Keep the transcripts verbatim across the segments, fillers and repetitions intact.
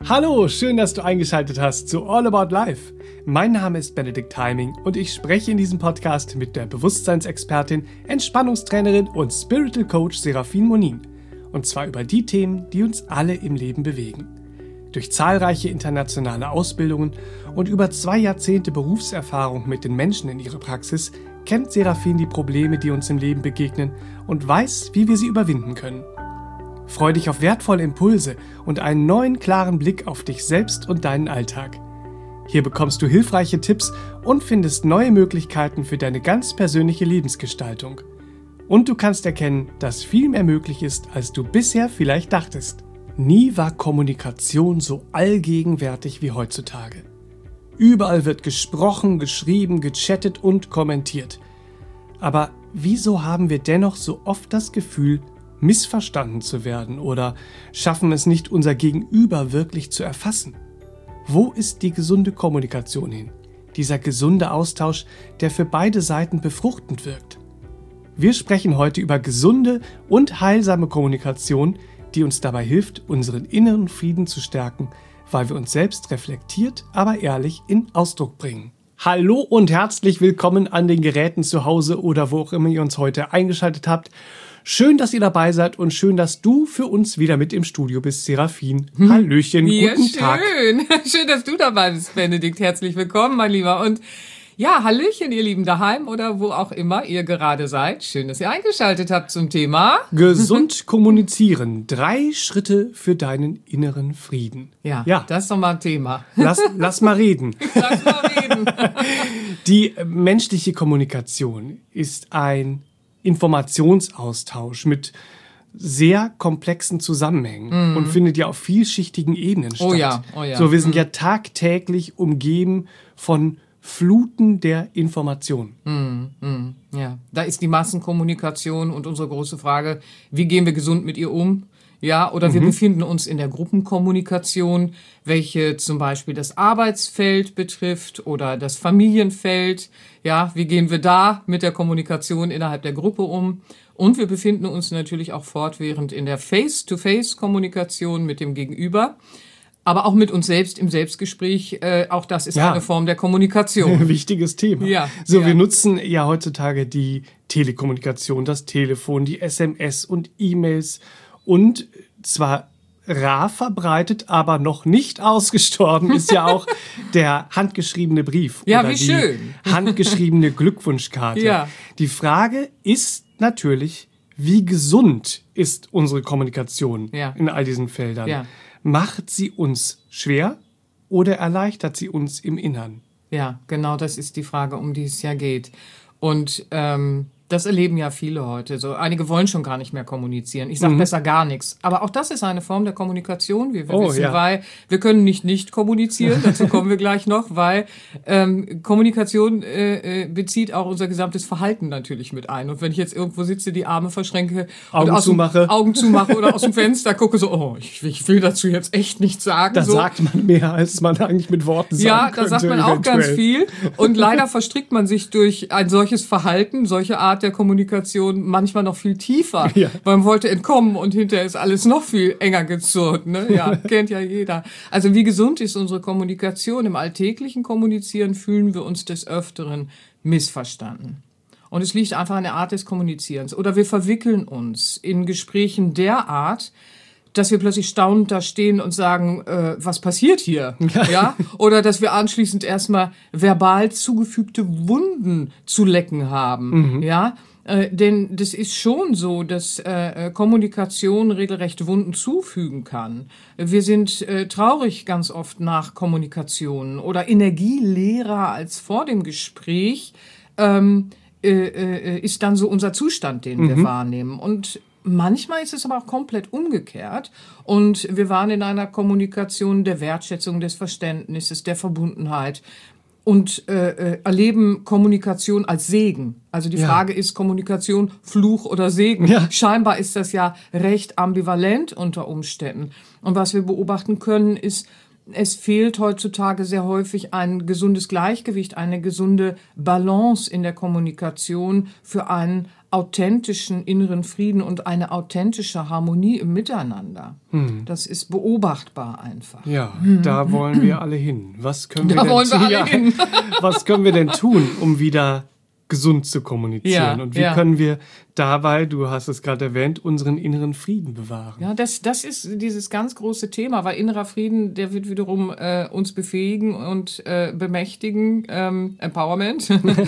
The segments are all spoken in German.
Hallo, schön, dass du eingeschaltet hast zu All About Life. Mein Name ist Benedikt Heiming und ich spreche in diesem Podcast mit der Bewusstseinsexpertin, Entspannungstrainerin und Spiritual Coach Serafin Monin. Und zwar über die Themen, die uns alle im Leben bewegen. Durch zahlreiche internationale Ausbildungen und über zwei Jahrzehnte Berufserfahrung mit den Menschen in ihrer Praxis kennt Serafin die Probleme, die uns im Leben begegnen und weiß, wie wir sie überwinden können. Freu dich auf wertvolle Impulse und einen neuen, klaren Blick auf dich selbst und deinen Alltag. Hier bekommst du hilfreiche Tipps und findest neue Möglichkeiten für deine ganz persönliche Lebensgestaltung. Und du kannst erkennen, dass viel mehr möglich ist, als du bisher vielleicht dachtest. Nie war Kommunikation so allgegenwärtig wie heutzutage. Überall wird gesprochen, geschrieben, gechattet und kommentiert. Aber wieso haben wir dennoch so oft das Gefühl, missverstanden zu werden oder schaffen es nicht, unser Gegenüber wirklich zu erfassen? Wo ist die gesunde Kommunikation hin? Dieser gesunde Austausch, der für beide Seiten befruchtend wirkt. Wir sprechen heute über gesunde und heilsame Kommunikation, die uns dabei hilft, unseren inneren Frieden zu stärken, weil wir uns selbst reflektiert, aber ehrlich in Ausdruck bringen. Hallo und herzlich willkommen an den Geräten zu Hause oder wo auch immer ihr uns heute eingeschaltet habt. Schön, dass ihr dabei seid und schön, dass du für uns wieder mit im Studio bist, Serafin. Hallöchen, ja, guten schön. Tag. Schön, dass du dabei bist, Benedikt. Herzlich willkommen, mein Lieber. Und ja, Hallöchen, ihr Lieben daheim oder wo auch immer ihr gerade seid. Schön, dass ihr eingeschaltet habt zum Thema Gesund kommunizieren. Drei Schritte für deinen inneren Frieden. Ja, ja. Das ist doch mal ein Thema. Lass, lass mal reden. Lass mal reden. Die menschliche Kommunikation ist ein Informationsaustausch mit sehr komplexen Zusammenhängen mm. und findet ja auf vielschichtigen Ebenen statt. Oh ja, oh ja. So, wir sind mm. ja tagtäglich umgeben von Fluten der Information. Mm, mm, ja, da ist die Massenkommunikation und unsere große Frage, wie gehen wir gesund mit ihr um? Ja, oder mhm. wir befinden uns in der Gruppenkommunikation, welche zum Beispiel das Arbeitsfeld betrifft oder das Familienfeld. Ja, wie gehen wir da mit der Kommunikation innerhalb der Gruppe um? Und wir befinden uns natürlich auch fortwährend in der Face-to-Face-Kommunikation mit dem Gegenüber. Aber auch mit uns selbst im Selbstgespräch, äh, auch das ist ja eine Form der Kommunikation. Wichtiges Thema. Ja, so, ja. Wir nutzen ja heutzutage die Telekommunikation, das Telefon, die S M S und E-Mails und zwar rar verbreitet, aber noch nicht ausgestorben ist ja auch der handgeschriebene Brief ja, oder wie die schön. handgeschriebene Glückwunschkarte. Ja. Die Frage ist natürlich, wie gesund ist unsere Kommunikation ja. in all diesen Feldern? Ja. Macht sie uns schwer oder erleichtert sie uns im Innern? Ja, genau, das ist die Frage, um die es ja geht. Und ähm, das erleben ja viele heute. So, einige wollen schon gar nicht mehr kommunizieren. Ich sage mhm. besser gar nichts. Aber auch das ist eine Form der Kommunikation, wie wir oh, wissen, ja. weil wir können nicht nicht kommunizieren. Dazu kommen wir gleich noch, weil ähm, Kommunikation äh, bezieht auch unser gesamtes Verhalten natürlich mit ein. Und wenn ich jetzt irgendwo sitze, die Arme verschränke, Augen und aus zumache, dem, Augen zumache oder aus dem Fenster gucke, so, oh, ich, ich will dazu jetzt echt nichts sagen. Da so. sagt man mehr, als man eigentlich mit Worten sagen Ja, könnte. da sagt man auch eventuell. ganz viel. Und leider verstrickt man sich durch ein solches Verhalten, solche Art der Kommunikation manchmal noch viel tiefer. Ja. Man wollte entkommen und hinterher ist alles noch viel enger gezurrt. Ne? Ja, kennt ja jeder. Also wie gesund ist unsere Kommunikation? Im alltäglichen Kommunizieren fühlen wir uns des Öfteren missverstanden. Und es liegt einfach an der Art des Kommunizierens. Oder wir verwickeln uns in Gesprächen derart, dass wir plötzlich staunend da stehen und sagen, äh, was passiert hier? Ja. Oder dass wir anschließend erstmal verbal zugefügte Wunden zu lecken haben. Mhm. Ja. Äh, denn das ist schon so, dass äh, Kommunikation regelrecht Wunden zufügen kann. Wir sind äh, traurig ganz oft nach Kommunikation oder energieleerer als vor dem Gespräch. Ähm, äh, äh, ist dann so unser Zustand, den mhm. wir wahrnehmen. Und manchmal ist es aber auch komplett umgekehrt und wir waren in einer Kommunikation der Wertschätzung, des Verständnisses, der Verbundenheit und äh, erleben Kommunikation als Segen. Also die ja. Frage ist Kommunikation Fluch oder Segen. Ja. Scheinbar ist das ja recht ambivalent unter Umständen. Und was wir beobachten können ist, es fehlt heutzutage sehr häufig ein gesundes Gleichgewicht, eine gesunde Balance in der Kommunikation für einen authentischen inneren Frieden und eine authentische Harmonie im Miteinander. Hm. Das ist beobachtbar einfach. Ja, hm. da wollen wir alle hin. Was können wir da denn wollen wir alle ja, hin. Was können wir denn tun, um wieder gesund zu kommunizieren? Ja, und wie ja. können wir dabei, du hast es gerade erwähnt, unseren inneren Frieden bewahren? Ja, das, das ist dieses ganz große Thema, weil innerer Frieden, der wird wiederum äh, uns befähigen und äh, bemächtigen, ähm, Empowerment,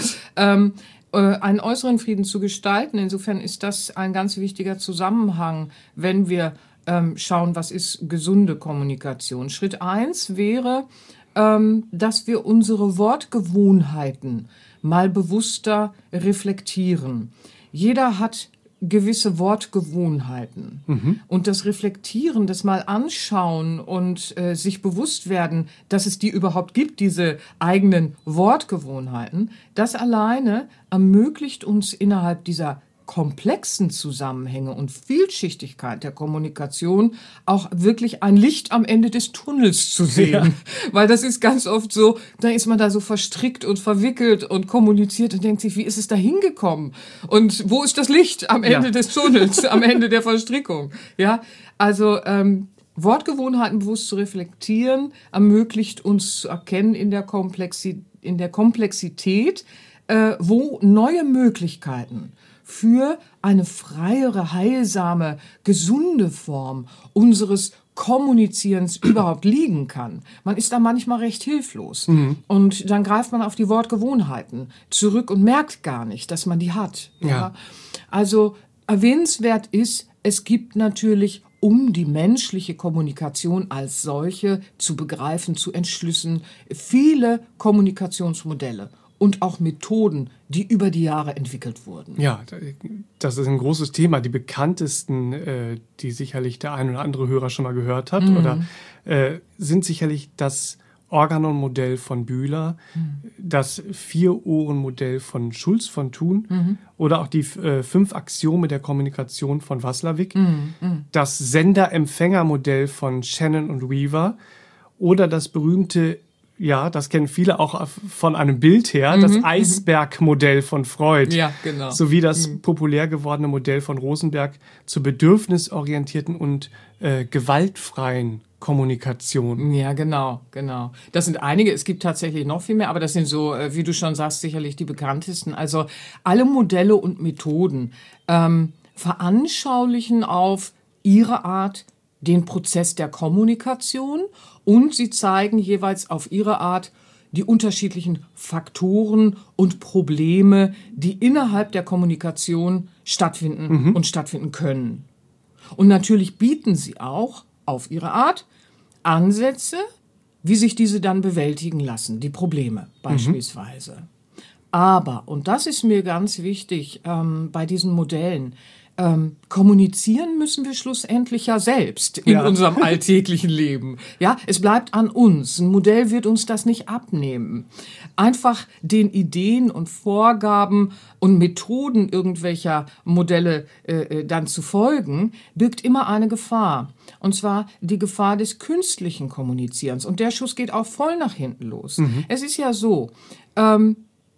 ähm, äh, einen äußeren Frieden zu gestalten. Insofern ist das ein ganz wichtiger Zusammenhang, wenn wir ähm, schauen, was ist gesunde Kommunikation. Schritt eins wäre, ähm, dass wir unsere Wortgewohnheiten mal bewusster reflektieren. Jeder hat gewisse Wortgewohnheiten. Mhm. Und das Reflektieren, das mal anschauen und äh, sich bewusst werden, dass es die überhaupt gibt, diese eigenen Wortgewohnheiten, das alleine ermöglicht uns innerhalb dieser komplexen Zusammenhänge und Vielschichtigkeit der Kommunikation auch wirklich ein Licht am Ende des Tunnels zu sehen. Ja. Weil das ist ganz oft so, da ist man da so verstrickt und verwickelt und kommuniziert und denkt sich, wie ist es da hingekommen? Und wo ist das Licht am Ende ja. des Tunnels, am Ende der Verstrickung? Ja, also ähm, Wortgewohnheiten bewusst zu reflektieren, ermöglicht uns zu erkennen in der, Komplexi- in der Komplexität, äh, wo neue Möglichkeiten für eine freiere, heilsame, gesunde Form unseres Kommunizierens überhaupt liegen kann. Man ist da manchmal recht hilflos. Mhm. Und dann greift man auf die Wortgewohnheiten zurück und merkt gar nicht, dass man die hat. Ja. Ja. Also erwähnenswert ist, es gibt natürlich, um die menschliche Kommunikation als solche zu begreifen, zu entschlüsseln, viele Kommunikationsmodelle und auch Methoden, die über die Jahre entwickelt wurden. Ja, das ist ein großes Thema. Die bekanntesten, äh, die sicherlich der ein oder andere Hörer schon mal gehört hat, mhm. oder äh, sind sicherlich das Organon-Modell von Bühler, mhm. das Vier-Ohren-Modell von Schulz von Thun mhm. oder auch die äh, fünf Axiome der Kommunikation von Waslawik, mhm. Mhm. das Sender-Empfänger-Modell von Shannon und Weaver oder das berühmte, ja, das kennen viele auch von einem Bild her, das mhm, Eisberg-Modell von Freud. Ja, genau. Sowie das mhm. populär gewordene Modell von Rosenberg zur bedürfnisorientierten und äh, gewaltfreien Kommunikation. Ja, genau, genau. Das sind einige, es gibt tatsächlich noch viel mehr, aber das sind so, äh, wie du schon sagst, sicherlich die bekanntesten. Also alle Modelle und Methoden ähm, veranschaulichen auf ihre Art den Prozess der Kommunikation und sie zeigen jeweils auf ihre Art die unterschiedlichen Faktoren und Probleme, die innerhalb der Kommunikation stattfinden mhm. und stattfinden können. Und natürlich bieten sie auch auf ihre Art Ansätze, wie sich diese dann bewältigen lassen, die Probleme beispielsweise. Mhm. Aber, und das ist mir ganz wichtig ähm, bei diesen Modellen, Ähm, kommunizieren müssen wir schlussendlich ja selbst in ja. unserem alltäglichen Leben. Ja, es bleibt an uns. Ein Modell wird uns das nicht abnehmen. Einfach den Ideen und Vorgaben und Methoden irgendwelcher Modelle äh, dann zu folgen, birgt immer eine Gefahr. Und zwar die Gefahr des künstlichen Kommunizierens. Und der Schuss geht auch voll nach hinten los. Mhm. Es ist ja so, ähm,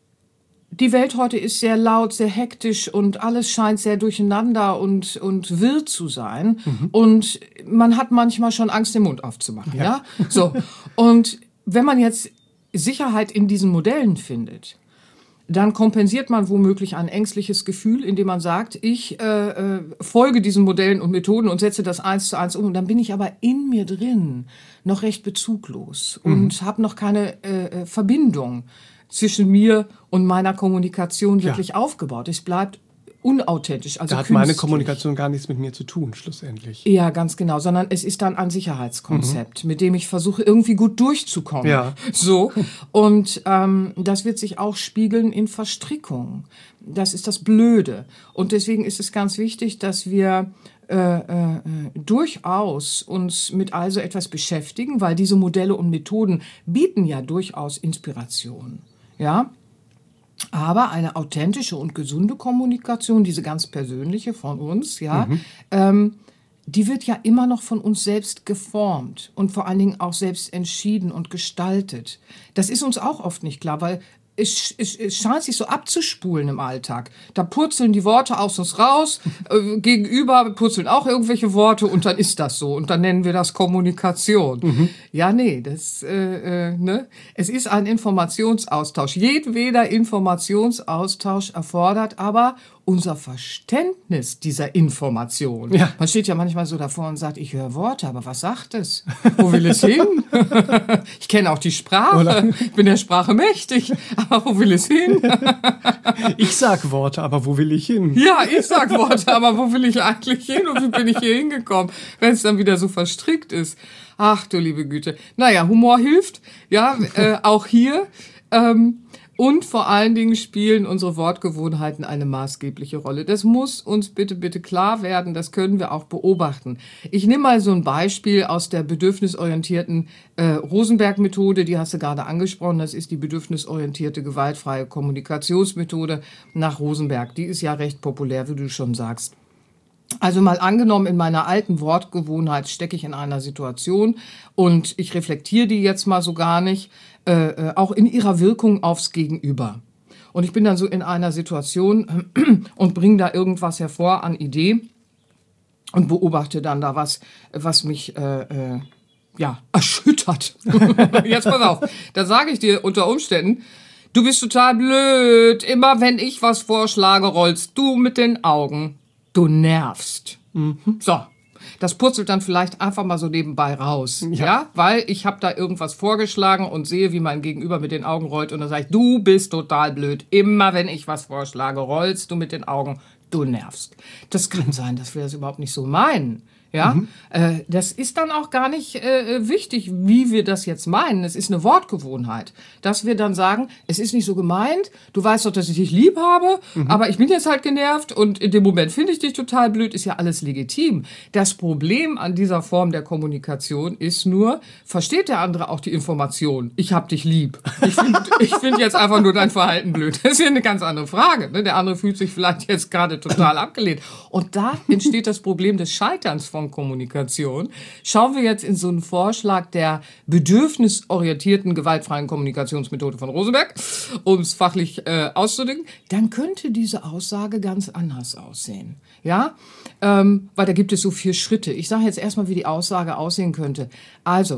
die Welt heute ist sehr laut, sehr hektisch und alles scheint sehr durcheinander und, und wirr zu sein. Mhm. Und man hat manchmal schon Angst, den Mund aufzumachen. Ja. Ja? So. Und wenn man jetzt Sicherheit in diesen Modellen findet, dann kompensiert man womöglich ein ängstliches Gefühl, indem man sagt, ich äh, äh, folge diesen Modellen und Methoden und setze das eins zu eins um. Und dann bin ich aber in mir drin noch recht bezuglos mhm. und habe noch keine äh, Verbindung zwischen mir und meiner Kommunikation wirklich ja. aufgebaut. Es bleibt unauthentisch, also da hat künstlich. Meine Kommunikation gar nichts mit mir zu tun, schlussendlich. Ja, ganz genau, sondern es ist dann ein Sicherheitskonzept, mhm. mit dem ich versuche, irgendwie gut durchzukommen. Ja. So. Und ähm, das wird sich auch spiegeln in Verstrickungen. Das ist das Blöde. Und deswegen ist es ganz wichtig, dass wir Äh, äh, durchaus uns mit also etwas beschäftigen, weil diese Modelle und Methoden bieten ja durchaus Inspiration. Ja? Aber eine authentische und gesunde Kommunikation, diese ganz persönliche von uns, ja, mhm. ähm, die wird ja immer noch von uns selbst geformt und vor allen Dingen auch selbst entschieden und gestaltet. Das ist uns auch oft nicht klar, weil es, es, es scheint sich so abzuspulen im Alltag. Da purzeln die Worte aus uns raus, äh, gegenüber purzeln auch irgendwelche Worte und dann ist das so. Und dann nennen wir das Kommunikation. Mhm. Ja, nee, das, äh, äh, ne? Es ist ein Informationsaustausch. Jedweder Informationsaustausch erfordert aber unser Verständnis dieser Information. Ja. Man steht ja manchmal so davor und sagt, ich höre Worte, aber was sagt es? Wo will es hin? Ich kenne auch die Sprache, Oder? Ich bin der Sprache mächtig, aber wo will es hin? Ich sag Worte, aber wo will ich hin? Ja, ich sag Worte, aber wo will ich eigentlich hin und wie bin ich hier hingekommen, wenn es dann wieder so verstrickt ist? Ach du liebe Güte. Naja, Humor hilft, ja, äh, auch hier. Ähm, Und vor allen Dingen spielen unsere Wortgewohnheiten eine maßgebliche Rolle. Das muss uns bitte, bitte klar werden. Das können wir auch beobachten. Ich nehme mal so ein Beispiel aus der bedürfnisorientierten äh, Rosenberg-Methode. Die hast du gerade angesprochen. Das ist die bedürfnisorientierte gewaltfreie Kommunikationsmethode nach Rosenberg. Die ist ja recht populär, wie du schon sagst. Also mal angenommen, in meiner alten Wortgewohnheit stecke ich in einer Situation und ich reflektiere die jetzt mal so gar nicht, äh, auch in ihrer Wirkung aufs Gegenüber. Und ich bin dann so in einer Situation und bringe da irgendwas hervor an Idee und beobachte dann da was, was mich äh, äh, ja erschüttert. Jetzt pass auf, da sage ich dir unter Umständen, du bist total blöd, immer wenn ich was vorschlage, rollst du mit den Augen. Du nervst. Mhm. So, das purzelt dann vielleicht einfach mal so nebenbei raus. Ja, ja? Weil ich habe da irgendwas vorgeschlagen und sehe, wie mein Gegenüber mit den Augen rollt. Und dann sage ich, du bist total blöd. Immer wenn ich was vorschlage, rollst du mit den Augen. Du nervst. Das kann sein, dass wir das überhaupt nicht so meinen. Ja, mhm. äh, das ist dann auch gar nicht äh, wichtig, wie wir das jetzt meinen. Es ist eine Wortgewohnheit, dass wir dann sagen, es ist nicht so gemeint, du weißt doch, dass ich dich lieb habe, mhm. aber ich bin jetzt halt genervt und in dem Moment finde ich dich total blöd, ist ja alles legitim. Das Problem an dieser Form der Kommunikation ist nur, versteht der andere auch die Information, ich hab dich lieb. Ich finde ich find jetzt einfach nur dein Verhalten blöd. Das ist ja eine ganz andere Frage. Ne? Der andere fühlt sich vielleicht jetzt gerade total abgelehnt. Und da entsteht das Problem des Scheiterns von Kommunikation. Schauen wir jetzt in so einen Vorschlag der bedürfnisorientierten gewaltfreien Kommunikationsmethode von Rosenberg, um es fachlich äh, auszudrücken, dann könnte diese Aussage ganz anders aussehen. Ja, ähm, weil da gibt es so vier Schritte. Ich sage jetzt erstmal, wie die Aussage aussehen könnte. Also,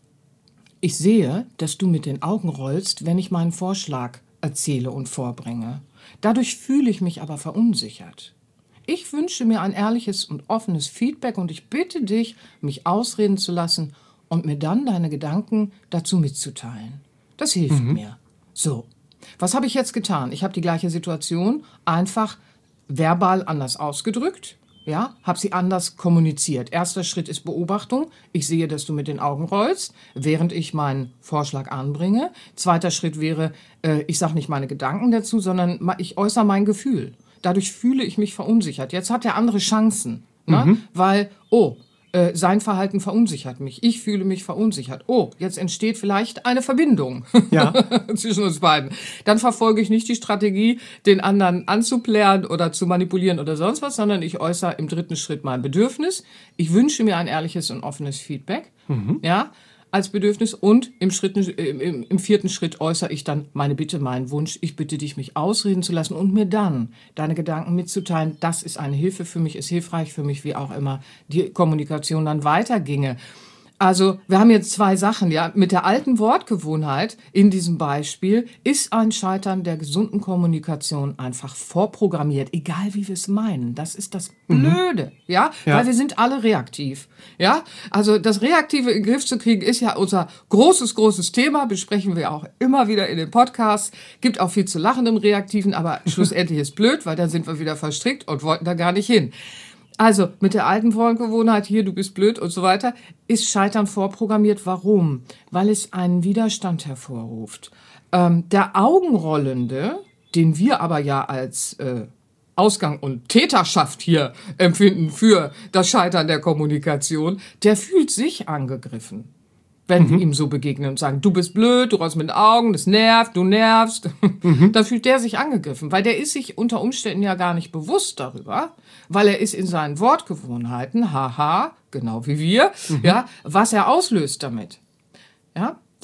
ich sehe, dass du mit den Augen rollst, wenn ich meinen Vorschlag erzähle und vorbringe. Dadurch fühle ich mich aber verunsichert. Ich wünsche mir ein ehrliches und offenes Feedback und ich bitte dich, mich ausreden zu lassen und mir dann deine Gedanken dazu mitzuteilen. Das hilft mhm. mir. So, was habe ich jetzt getan? Ich habe die gleiche Situation einfach verbal anders ausgedrückt, ja, habe sie anders kommuniziert. Erster Schritt ist Beobachtung. Ich sehe, dass du mit den Augen rollst, während ich meinen Vorschlag anbringe. Zweiter Schritt wäre, äh, ich sage nicht meine Gedanken dazu, sondern ich äußere mein Gefühl. Dadurch fühle ich mich verunsichert. Jetzt hat der andere Chancen, ne? Mhm. Weil, oh, äh, sein Verhalten verunsichert mich. Ich fühle mich verunsichert. Oh, jetzt entsteht vielleicht eine Verbindung ja. zwischen uns beiden. Dann verfolge ich nicht die Strategie, den anderen anzuplären oder zu manipulieren oder sonst was, sondern ich äußere im dritten Schritt mein Bedürfnis. Ich wünsche mir ein ehrliches und offenes Feedback. Mhm. Ja. Als Bedürfnis und im, Schritt, im, im vierten Schritt äußere ich dann meine Bitte, meinen Wunsch. Ich bitte dich, mich ausreden zu lassen und mir dann deine Gedanken mitzuteilen. Das ist eine Hilfe für mich, ist hilfreich für mich, wie auch immer die Kommunikation dann weiterginge. Also wir haben jetzt zwei Sachen, ja. Mit der alten Wortgewohnheit in diesem Beispiel ist ein Scheitern der gesunden Kommunikation einfach vorprogrammiert, egal wie wir es meinen. Das ist das Blöde, mhm. ja? ja, weil wir sind alle reaktiv, ja. Also das Reaktive in den Griff zu kriegen ist ja unser großes, großes Thema, besprechen wir auch immer wieder in den Podcasts. Gibt auch viel zu lachen im Reaktiven, aber schlussendlich ist blöd, weil dann sind wir wieder verstrickt und wollten da gar nicht hin. Also mit der alten Wortgewohnheit, hier, du bist blöd und so weiter, ist Scheitern vorprogrammiert. Warum? Weil es einen Widerstand hervorruft. Ähm, der Augenrollende, den wir aber ja als äh, Ausgang und Täterschaft hier empfinden für das Scheitern der Kommunikation, der fühlt sich angegriffen. Wenn mhm. wir ihm so begegnen und sagen, du bist blöd, du rollst mit den Augen, das nervt, du nervst, mhm. dann fühlt der sich angegriffen, weil der ist sich unter Umständen ja gar nicht bewusst darüber, weil er ist in seinen Wortgewohnheiten, haha, genau wie wir, mhm. ja, was er auslöst damit. Ja,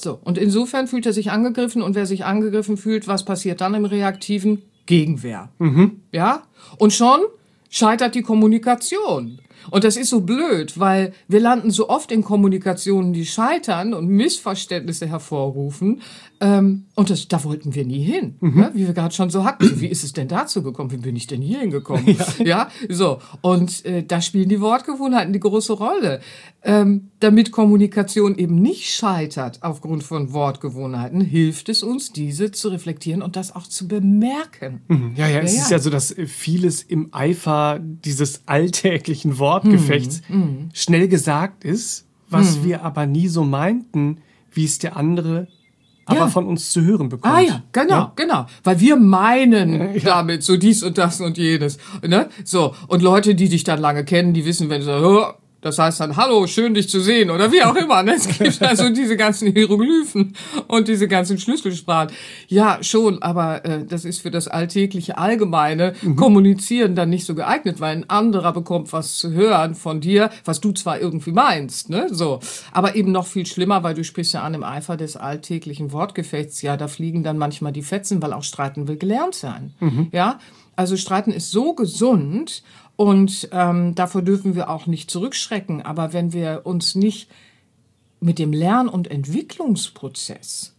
So, und insofern fühlt er sich angegriffen und wer sich angegriffen fühlt, was passiert dann im Reaktiven? Gegenwehr. Mhm. Ja? Und schon scheitert die Kommunikation. Und das ist so blöd, weil wir landen so oft in Kommunikationen, die scheitern und Missverständnisse hervorrufen. Ähm, und das, da wollten wir nie hin, mhm. ne? Wie wir gerade schon so hatten. Wie ist es denn dazu gekommen? Wie bin ich denn hier hingekommen? Ja, ja? So. Und äh, da spielen die Wortgewohnheiten die große Rolle. Ähm, damit Kommunikation eben nicht scheitert aufgrund von Wortgewohnheiten, hilft es uns, diese zu reflektieren und das auch zu bemerken. Mhm. Ja, ja, es ja, ist ja so, dass vieles im Eifer dieses alltäglichen Wortgefechts mhm. schnell gesagt ist, was mhm. wir aber nie so meinten, wie es der andere aber ja. von uns zu hören bekommt. Ah ja, genau, ja? genau. Weil wir meinen ja. damit so dies und das und jenes. Ne? So, und Leute, die dich dann lange kennen, die wissen, wenn du sagst, oh, das heißt dann, hallo, schön dich zu sehen oder wie auch immer. Ne? Es gibt also diese ganzen Hieroglyphen und diese ganzen Schlüsselsprachen. Ja, schon, aber äh, das ist für das alltägliche allgemeine mhm. Kommunizieren dann nicht so geeignet, weil ein anderer bekommt was zu hören von dir, was du zwar irgendwie meinst, ne, so, aber eben noch viel schlimmer, weil du sprichst ja an im Eifer des alltäglichen Wortgefechts. Ja, da fliegen dann manchmal die Fetzen, weil auch Streiten will gelernt sein. Mhm. Ja, also Streiten ist so gesund. Und ähm, davor dürfen wir auch nicht zurückschrecken. Aber wenn wir uns nicht mit dem Lern- und Entwicklungsprozess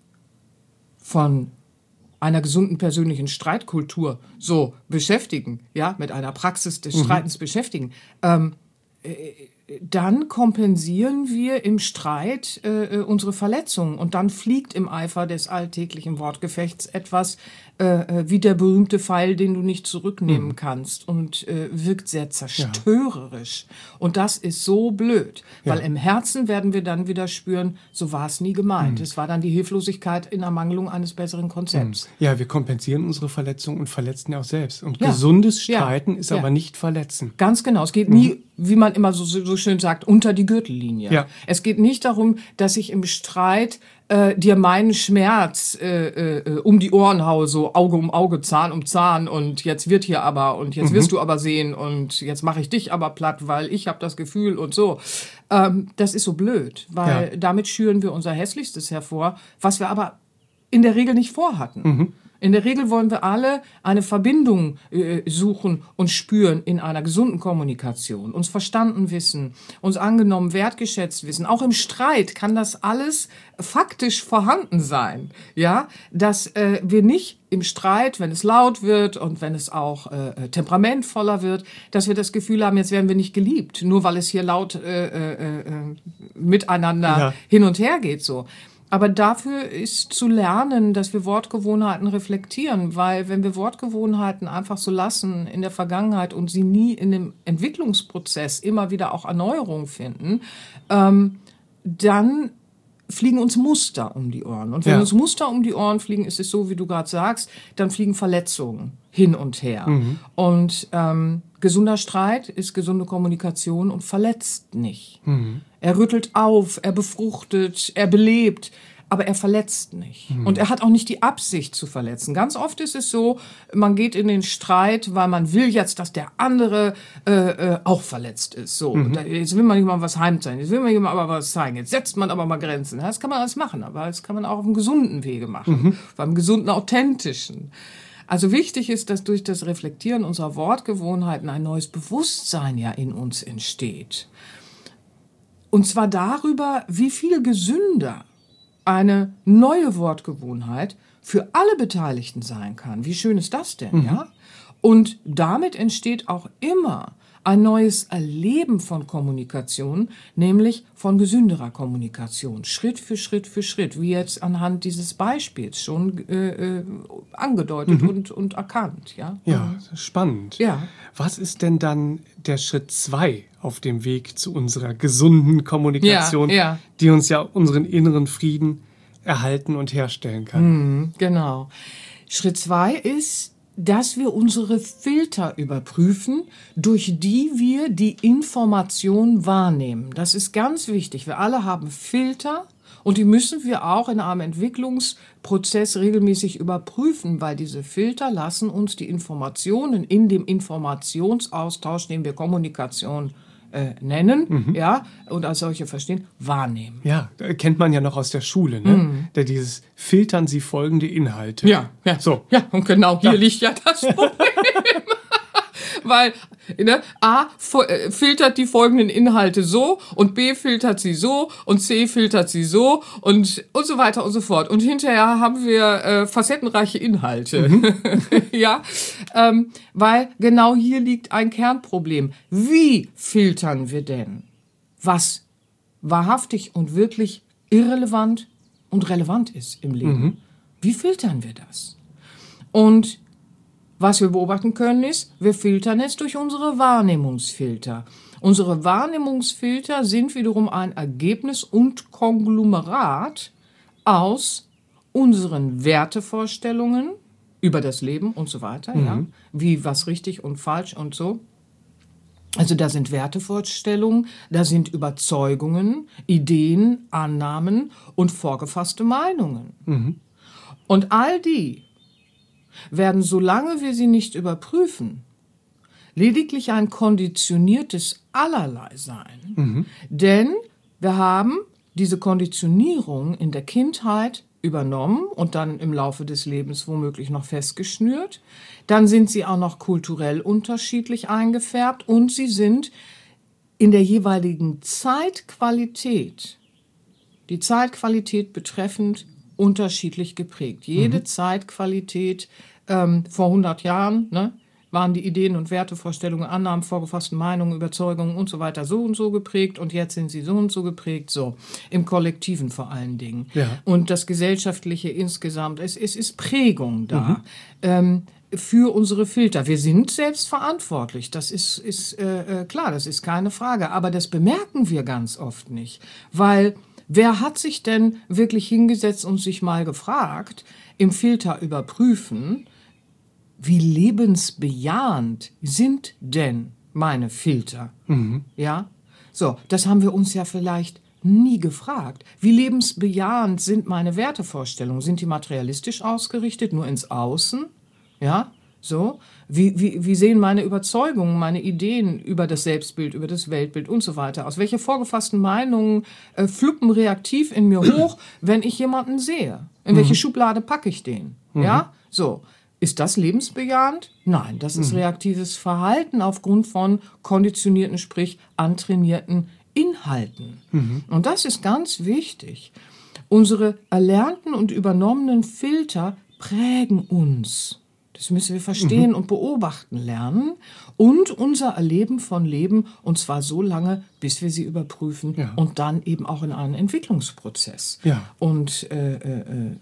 von einer gesunden persönlichen Streitkultur so beschäftigen, ja, mit einer Praxis des Streitens mhm. beschäftigen, ähm, äh, dann kompensieren wir im Streit äh, unsere Verletzungen. Und dann fliegt im Eifer des alltäglichen Wortgefechts etwas äh, wie der berühmte Pfeil, den du nicht zurücknehmen mhm. kannst und äh, wirkt sehr zerstörerisch. Ja. Und das ist so blöd, weil ja. im Herzen werden wir dann wieder spüren, so war es nie gemeint. Mhm. Es war dann die Hilflosigkeit in Ermangelung eines besseren Konzepts. Mhm. Ja, wir kompensieren unsere Verletzungen und verletzen ja auch selbst. Und ja. gesundes Streiten ja. ist ja. aber nicht verletzen. Ganz genau. Es geht mhm. nie, wie man immer so, so schön sagt, unter die Gürtellinie. Ja. Es geht nicht darum, dass ich im Streit äh, dir meinen Schmerz äh, äh, um die Ohren haue, so Auge um Auge, Zahn um Zahn und jetzt wird hier aber und jetzt mhm. wirst du aber sehen und jetzt mache ich dich aber platt, weil ich habe das Gefühl und so. Ähm, das ist so blöd, weil ja. damit schüren wir unser Hässlichstes hervor, was wir aber in der Regel nicht vorhatten. Mhm. In der Regel wollen wir alle eine Verbindung äh, suchen und spüren in einer gesunden Kommunikation, uns verstanden wissen, uns angenommen, wertgeschätzt wissen. Auch im Streit kann das alles faktisch vorhanden sein, ja, dass äh, wir nicht im Streit, wenn es laut wird und wenn es auch äh, temperamentvoller wird, dass wir das Gefühl haben, jetzt werden wir nicht geliebt, nur weil es hier laut äh, äh, äh, miteinander ja. hin und her geht, so. Aber dafür ist zu lernen, dass wir Wortgewohnheiten reflektieren, weil wenn wir Wortgewohnheiten einfach so lassen in der Vergangenheit und sie nie in dem Entwicklungsprozess immer wieder auch Erneuerung finden, ähm, dann fliegen uns Muster um die Ohren. Und wenn ja. uns Muster um die Ohren fliegen, ist es so, wie du gerade sagst, dann fliegen Verletzungen hin und her. Mhm. Und ähm, gesunder Streit ist gesunde Kommunikation und verletzt nicht. Mhm. Er rüttelt auf, er befruchtet, er belebt, aber er verletzt nicht. Mhm. Und er hat auch nicht die Absicht zu verletzen. Ganz oft ist es so, man geht in den Streit, weil man will jetzt, dass der andere äh, äh, auch verletzt ist. So, mhm. da, jetzt will man nicht mal was heimzeigen, jetzt will man nicht mal aber was zeigen, jetzt setzt man aber mal Grenzen. Das kann man alles machen, aber das kann man auch auf einem gesunden Wege machen, mhm. auf einem gesunden, authentischen. Also wichtig ist, dass durch das Reflektieren unserer Wortgewohnheiten ein neues Bewusstsein ja in uns entsteht. Und zwar darüber, wie viel gesünder eine neue Wortgewohnheit für alle Beteiligten sein kann. Wie schön ist das denn, mhm. ja? Und damit entsteht auch immer ein neues Erleben von Kommunikation, nämlich von gesünderer Kommunikation, Schritt für Schritt für Schritt, wie jetzt anhand dieses Beispiels schon äh, äh, angedeutet mhm. und, und erkannt. Ja, ja, spannend. Ja. Was ist denn dann der Schritt zwei auf dem Weg zu unserer gesunden Kommunikation, ja, ja. die uns ja unseren inneren Frieden erhalten und herstellen kann? Mhm, genau. Schritt zwei ist, dass wir unsere Filter überprüfen, durch die wir die Information wahrnehmen. Das ist ganz wichtig. Wir alle haben Filter und die müssen wir auch in einem Entwicklungsprozess regelmäßig überprüfen, weil diese Filter lassen uns die Informationen in dem Informationsaustausch, den wir Kommunikation äh, nennen, mhm. ja, und als solche verstehen, wahrnehmen. Ja, kennt man ja noch aus der Schule, ne? Mhm. Da dieses Filtern Sie folgende Inhalte. Ja, ja. So. Ja, und genau hier ja. liegt ja das Problem. Weil ne, A filtert die folgenden Inhalte so und B filtert sie so und C filtert sie so und, und so weiter und so fort. Und hinterher haben wir äh, facettenreiche Inhalte. Mhm. ja, ähm, weil genau hier liegt ein Kernproblem. Wie filtern wir denn, was wahrhaftig und wirklich irrelevant und relevant ist im Leben? Mhm. Wie filtern wir das? Und was wir beobachten können ist, wir filtern es durch unsere Wahrnehmungsfilter. Unsere Wahrnehmungsfilter sind wiederum ein Ergebnis und Konglomerat aus unseren Wertevorstellungen über das Leben und so weiter, mhm. ja, wie was richtig und falsch und so. Also da sind Wertevorstellungen, da sind Überzeugungen, Ideen, Annahmen und vorgefasste Meinungen. Mhm. Und all die werden, solange wir sie nicht überprüfen, lediglich ein konditioniertes Allerlei sein. Mhm. Denn wir haben diese Konditionierung in der Kindheit übernommen und dann im Laufe des Lebens womöglich noch festgeschnürt. Dann sind sie auch noch kulturell unterschiedlich eingefärbt und sie sind in der jeweiligen Zeitqualität, die Zeitqualität betreffend, unterschiedlich geprägt. Jede mhm. Zeitqualität ähm, vor hundert Jahren, ne, waren die Ideen und Wertevorstellungen, Annahmen, vorgefassten Meinungen, Überzeugungen und so weiter so und so geprägt und jetzt sind sie so und so geprägt, so im Kollektiven vor allen Dingen. Ja. Und das Gesellschaftliche insgesamt, es, es ist Prägung da. Mhm. Ähm, für unsere Filter. Wir sind selbst verantwortlich, das ist, ist äh, klar, das ist keine Frage, aber das bemerken wir ganz oft nicht, weil wer hat sich denn wirklich hingesetzt und sich mal gefragt, im Filter überprüfen, wie lebensbejahend sind denn meine Filter? Mhm. Ja, so, das haben wir uns ja vielleicht nie gefragt. Wie lebensbejahend sind meine Wertevorstellungen? Sind die materialistisch ausgerichtet, nur ins Außen? Ja, so. Wie, wie, wie sehen meine Überzeugungen, meine Ideen über das Selbstbild, über das Weltbild und so weiter aus? Welche vorgefassten Meinungen äh, fluppen reaktiv in mir hoch, wenn ich jemanden sehe? In mhm. welche Schublade packe ich den? Mhm. Ja, so. Ist das lebensbejahend? Nein, das ist mhm. reaktives Verhalten aufgrund von konditionierten, sprich antrainierten Inhalten. Mhm. Und das ist ganz wichtig. Unsere erlernten und übernommenen Filter prägen uns. Das müssen wir verstehen mhm. und beobachten lernen und unser Erleben von Leben, und zwar so lange, bis wir sie überprüfen ja. und dann eben auch in einen Entwicklungsprozess. Ja. Und äh, äh, äh,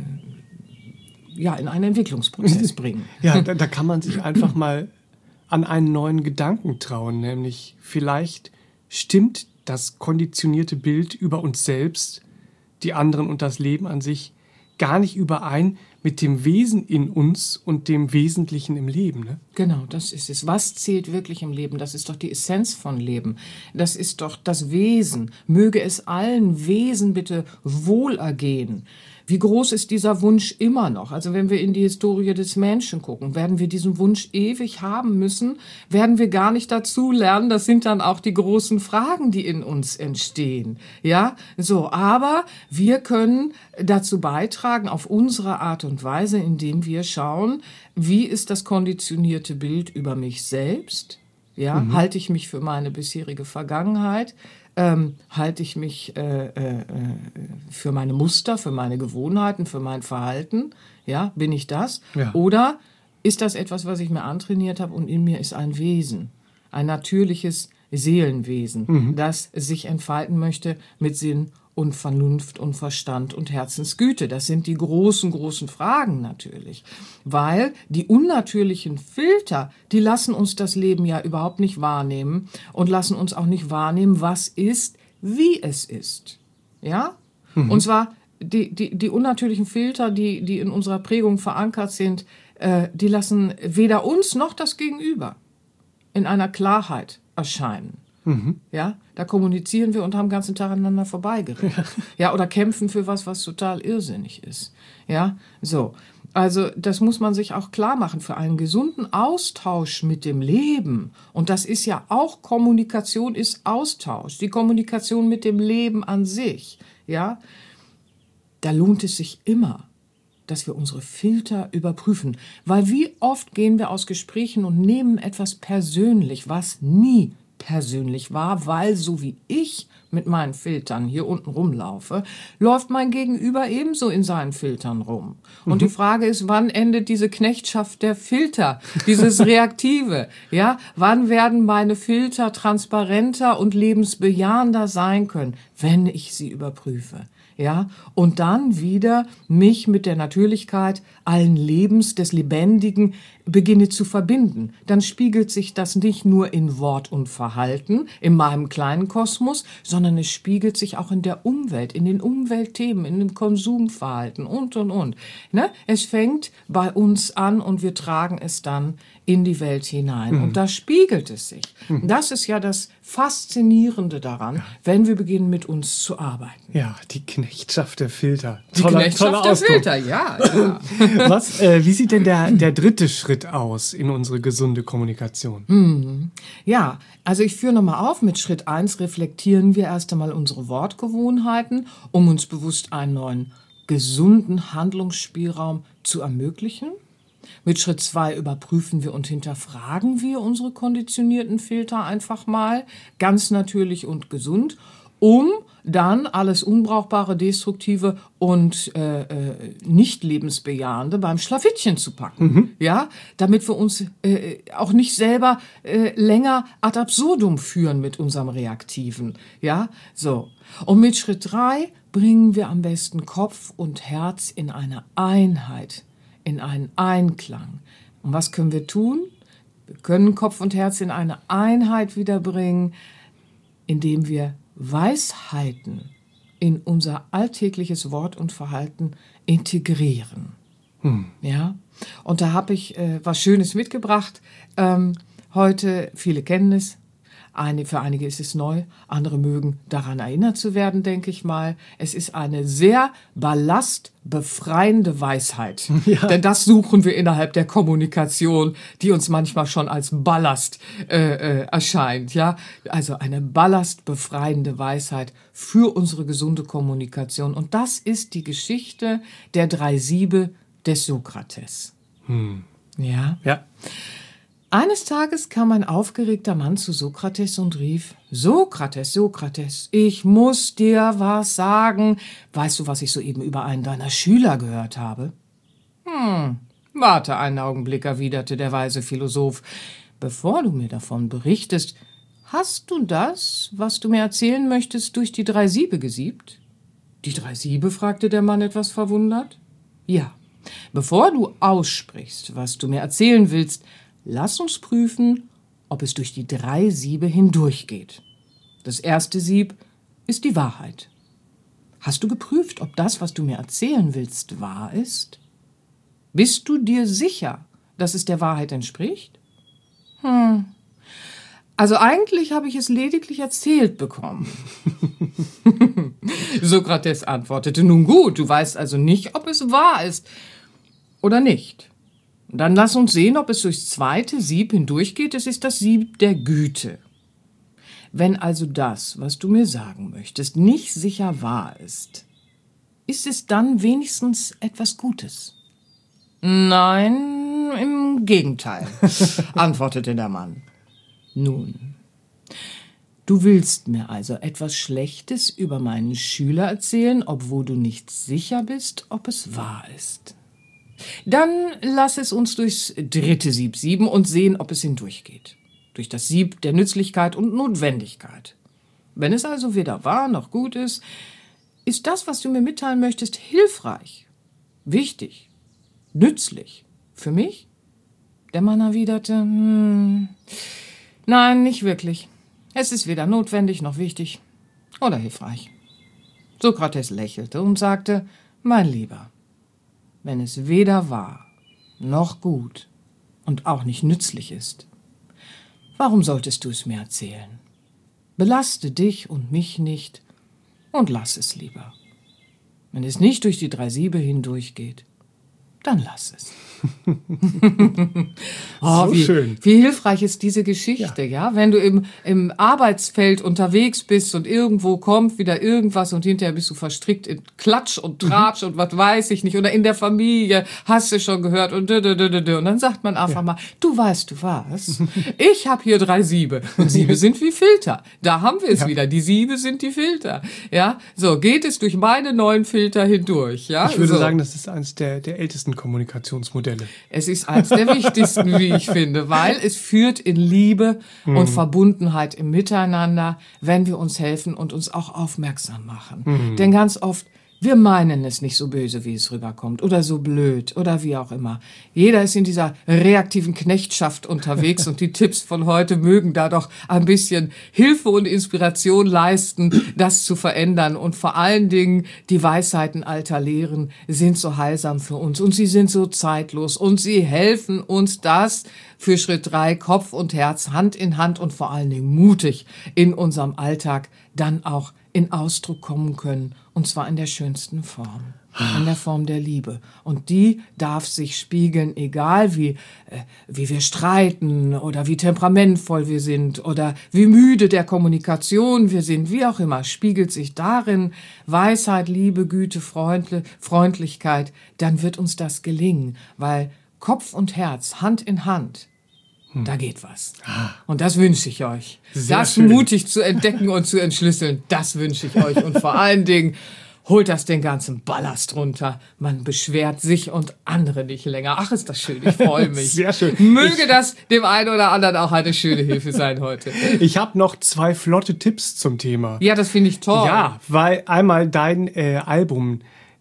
ja, in einen Entwicklungsprozess bringen. Ja, da, da kann man sich einfach mal an einen neuen Gedanken trauen, nämlich vielleicht stimmt das konditionierte Bild über uns selbst, die anderen und das Leben an sich gar nicht überein mit dem Wesen in uns und dem Wesentlichen im Leben. Ne? Genau, das ist es. Was zählt wirklich im Leben? Das ist doch die Essenz von Leben. Das ist doch das Wesen. Möge es allen Wesen bitte wohlergehen. Wie groß ist dieser Wunsch immer noch? Also wenn wir in die Historie des Menschen gucken, werden wir diesen Wunsch ewig haben müssen? Werden wir gar nicht dazu lernen? Das sind dann auch die großen Fragen, die in uns entstehen. Ja, so. Aber wir können dazu beitragen, auf unsere Art und Weise, indem wir schauen, wie ist das konditionierte Bild über mich selbst? Ja, mhm. halte ich mich für meine bisherige Vergangenheit? Ähm, halte ich mich äh, äh, für meine Muster, für meine Gewohnheiten, für mein Verhalten? Ja, bin ich das? Ja. Oder ist das etwas, was ich mir antrainiert habe und in mir ist ein Wesen, ein natürliches Seelenwesen, mhm. das sich entfalten möchte mit Sinn und Vernunft und Verstand und Herzensgüte? Das sind die großen, großen Fragen natürlich. Weil die unnatürlichen Filter, die lassen uns das Leben ja überhaupt nicht wahrnehmen und lassen uns auch nicht wahrnehmen, was ist, wie es ist. Ja? Mhm. Und zwar die, die, die unnatürlichen Filter, die, die in unserer Prägung verankert sind, äh, die lassen weder uns noch das Gegenüber in einer Klarheit erscheinen. Mhm. Ja, da kommunizieren wir und haben den ganzen Tag aneinander vorbeigeredet. Ja, oder kämpfen für was, was total irrsinnig ist. Ja, so. Also das muss man sich auch klar machen, für einen gesunden Austausch mit dem Leben. Und das ist ja auch Kommunikation, ist Austausch. Die Kommunikation mit dem Leben an sich, ja, da lohnt es sich immer, dass wir unsere Filter überprüfen. Weil wie oft gehen wir aus Gesprächen und nehmen etwas persönlich, was nie persönlich war, weil so wie ich mit meinen Filtern hier unten rumlaufe, läuft mein Gegenüber ebenso in seinen Filtern rum. Und mhm. die Frage ist, wann endet diese Knechtschaft der Filter, dieses Reaktive? Ja, wann werden meine Filter transparenter und lebensbejahender sein können, wenn ich sie überprüfe? Ja, und dann wieder mich mit der Natürlichkeit allen Lebens, des Lebendigen beginne zu verbinden. Dann spiegelt sich das nicht nur in Wort und Verhalten, in meinem kleinen Kosmos, sondern es spiegelt sich auch in der Umwelt, in den Umweltthemen, in dem Konsumverhalten und, und, und. Ne? Es fängt bei uns an und wir tragen es dann in die Welt hinein. Mhm. Und da spiegelt es sich. Mhm. Das ist ja das Faszinierende daran, ja. wenn wir beginnen, mit uns zu arbeiten. Ja, die Knechtschaft der Filter. Die toller, Knechtschaft toller der Ausdruck. Filter, ja. ja. Was, äh, wie sieht denn der, der dritte Schritt aus in unsere gesunde Kommunikation? Mhm. Ja, also ich führe nochmal auf. Mit Schritt eins reflektieren wir erst einmal unsere Wortgewohnheiten, um uns bewusst einen neuen, gesunden Handlungsspielraum zu ermöglichen. Mit Schritt zwei überprüfen wir und hinterfragen wir unsere konditionierten Filter einfach mal, ganz natürlich und gesund, um dann alles Unbrauchbare, Destruktive und äh, äh, nicht lebensbejahende beim Schlafittchen zu packen, mhm. ja, damit wir uns äh, auch nicht selber äh, länger ad absurdum führen mit unserem Reaktiven, ja, so. Und mit Schritt drei bringen wir am besten Kopf und Herz in eine Einheit, in einen Einklang. Und was können wir tun? Wir können Kopf und Herz in eine Einheit wiederbringen, indem wir Weisheiten in unser alltägliches Wort und Verhalten integrieren. Hm. Ja? Und da habe ich äh, was Schönes mitgebracht. Ähm, heute, viele kennen es. Eine, für einige ist es neu, andere mögen daran erinnert zu werden, denke ich mal. Es ist eine sehr ballastbefreiende Weisheit. Ja. Denn das suchen wir innerhalb der Kommunikation, die uns manchmal schon als Ballast äh, äh, erscheint. Ja? Also eine ballastbefreiende Weisheit für unsere gesunde Kommunikation. Und das ist die Geschichte der drei Siebe des Sokrates. Hm. Ja? Ja. Eines Tages kam ein aufgeregter Mann zu Sokrates und rief: Sokrates, Sokrates, ich muss dir was sagen. Weißt du, was ich soeben über einen deiner Schüler gehört habe? Hm, warte einen Augenblick, erwiderte der weise Philosoph. Bevor du mir davon berichtest, hast du das, was du mir erzählen möchtest, durch die drei Siebe gesiebt? Die drei Siebe? Fragte der Mann etwas verwundert. Ja, bevor du aussprichst, was du mir erzählen willst, lass uns prüfen, ob es durch die drei Siebe hindurchgeht. Das erste Sieb ist die Wahrheit. Hast du geprüft, ob das, was du mir erzählen willst, wahr ist? Bist du dir sicher, dass es der Wahrheit entspricht? Hm. Also eigentlich habe ich es lediglich erzählt bekommen. Sokrates antwortete: Nun gut, du weißt also nicht, ob es wahr ist oder nicht. Dann lass uns sehen, ob es durchs zweite Sieb hindurchgeht. Es ist das Sieb der Güte. Wenn also das, was du mir sagen möchtest, nicht sicher wahr ist, ist es dann wenigstens etwas Gutes? Nein, im Gegenteil, antwortete der Mann. Nun, du willst mir also etwas Schlechtes über meinen Schüler erzählen, obwohl du nicht sicher bist, ob es wahr ist. Dann lass es uns durchs dritte Sieb sieben und sehen, ob es hindurchgeht. Durch das Sieb der Nützlichkeit und Notwendigkeit. Wenn es also weder wahr noch gut ist, ist das, was du mir mitteilen möchtest, hilfreich, wichtig, nützlich. Für mich? Der Mann erwiderte: hm, nein, nicht wirklich. Es ist weder notwendig noch wichtig oder hilfreich. Sokrates lächelte und sagte: Mein Lieber, wenn es weder wahr noch gut und auch nicht nützlich ist, warum solltest du es mir erzählen? Belaste dich und mich nicht und lass es lieber. Wenn es nicht durch die drei Siebe hindurchgeht, dann lass es. oh, so wie, schön. Wie hilfreich ist diese Geschichte, ja. ja? Wenn du im, im Arbeitsfeld unterwegs bist und irgendwo kommt wieder irgendwas und hinterher bist du verstrickt in Klatsch und Tratsch mhm. und was weiß ich nicht. Oder in der Familie, hast du schon gehört und dö, dö, dö, dö. Und dann sagt man einfach ja. mal, du weißt du was, ich habe hier drei Siebe und Siebe sind wie Filter. Da haben wir es ja. wieder, die Siebe sind die Filter. Ja, so geht es durch meine neuen Filter hindurch. Ja? Ich würde so. sagen, das ist eines der, der ältesten Kommunikationsmodelle. Es ist eines der wichtigsten, wie ich finde, weil es führt in Liebe mm. und Verbundenheit im Miteinander, wenn wir uns helfen und uns auch aufmerksam machen. Mm. Denn ganz oft, wir meinen es nicht so böse, wie es rüberkommt oder so blöd oder wie auch immer. Jeder ist in dieser reaktiven Knechtschaft unterwegs und die Tipps von heute mögen da doch ein bisschen Hilfe und Inspiration leisten, das zu verändern. Und vor allen Dingen die Weisheiten alter Lehren sind so heilsam für uns und sie sind so zeitlos und sie helfen uns, das für Schritt drei Kopf und Herz Hand in Hand und vor allen Dingen mutig in unserem Alltag dann auch in Ausdruck kommen können, und zwar in der schönsten Form, in der Form der Liebe. Und die darf sich spiegeln, egal wie, äh, wie wir streiten oder wie temperamentvoll wir sind oder wie müde der Kommunikation wir sind, wie auch immer, spiegelt sich darin Weisheit, Liebe, Güte, Freundli- Freundlichkeit, dann wird uns das gelingen, weil Kopf und Herz, Hand in Hand, da geht was. Und das wünsche ich euch. Sehr das schön. Mutig zu entdecken und zu entschlüsseln, das wünsche ich euch. Und vor allen Dingen, holt das den ganzen Ballast runter. Man beschwert sich und andere nicht länger. Ach, ist das schön, ich freue mich. Sehr schön. Möge ich, das dem einen oder anderen auch eine schöne Hilfe sein heute. Ich habe noch zwei flotte Tipps zum Thema. Ja, das finde ich toll. Ja, weil einmal dein äh, Album,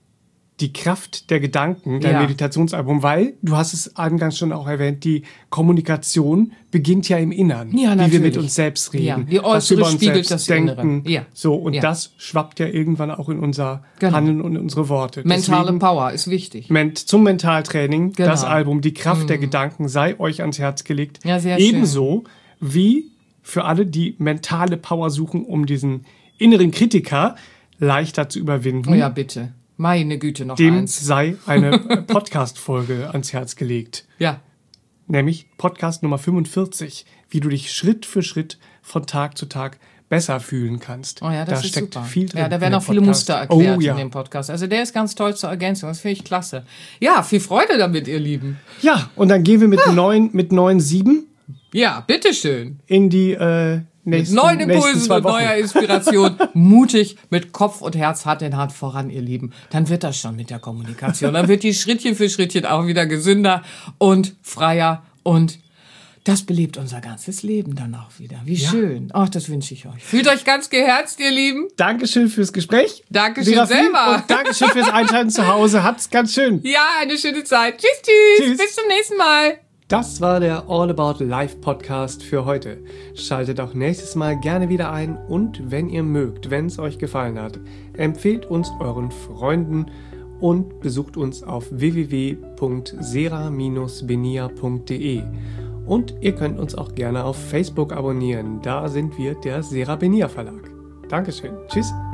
Die Kraft der Gedanken, dein ja. Meditationsalbum, weil, du hast es eingangs schon auch erwähnt, die Kommunikation beginnt ja im Innern, ja, wie wir mit uns selbst reden. Ja, die äußere spiegelt das denken. Ja. So, und ja. das schwappt ja irgendwann auch in unser genau. Handeln und in unsere Worte. Mentale Deswegen, Power ist wichtig. Ment- zum Mentaltraining, genau. das Album Die Kraft mhm. der Gedanken sei euch ans Herz gelegt. Ja, sehr Ebenso schön. wie für alle, die mentale Power suchen, um diesen inneren Kritiker leichter zu überwinden. Oh ja, bitte. Meine Güte, noch Dem eins. sei eine Podcast-Folge ans Herz gelegt. Ja. Nämlich Podcast Nummer fünfundvierzig, wie du dich Schritt für Schritt von Tag zu Tag besser fühlen kannst. Oh ja, das da ist steckt super. viel drin. Ja, da werden auch viele Podcast. Muster erklärt oh, ja. in dem Podcast. Also der ist ganz toll zur Ergänzung. Das finde ich klasse. Ja, viel Freude damit, ihr Lieben. Ja, und dann gehen wir mit ah. neun, mit neun sieben ja, bitteschön. in die äh, nächsten, mit neuen nächsten Impulsen zwei und Wochen. neuer Inspiration. Mutig mit Kopf und Herz Hand in Hand voran, ihr Lieben. Dann wird das schon mit der Kommunikation. Dann wird die Schrittchen für Schrittchen auch wieder gesünder und freier und das belebt unser ganzes Leben dann auch wieder. Wie ja. schön. Ach, das wünsche ich euch. Fühlt euch ganz geherzt, ihr Lieben. Dankeschön fürs Gespräch. Dankeschön Serafin, selber. Und Dankeschön fürs Einschalten zu Hause. Habt's ganz schön. Ja, eine schöne Zeit. Tschüss, tschüss. Tschüss. Bis zum nächsten Mal. Das war der All About Life Podcast für heute. Schaltet auch nächstes Mal gerne wieder ein und wenn ihr mögt, wenn es euch gefallen hat, empfehlt uns euren Freunden und besucht uns auf w w w punkt sera Bindestrich benia punkt de. Und ihr könnt uns auch gerne auf Facebook abonnieren. Da sind wir der Sera Benia Verlag. Dankeschön. Tschüss.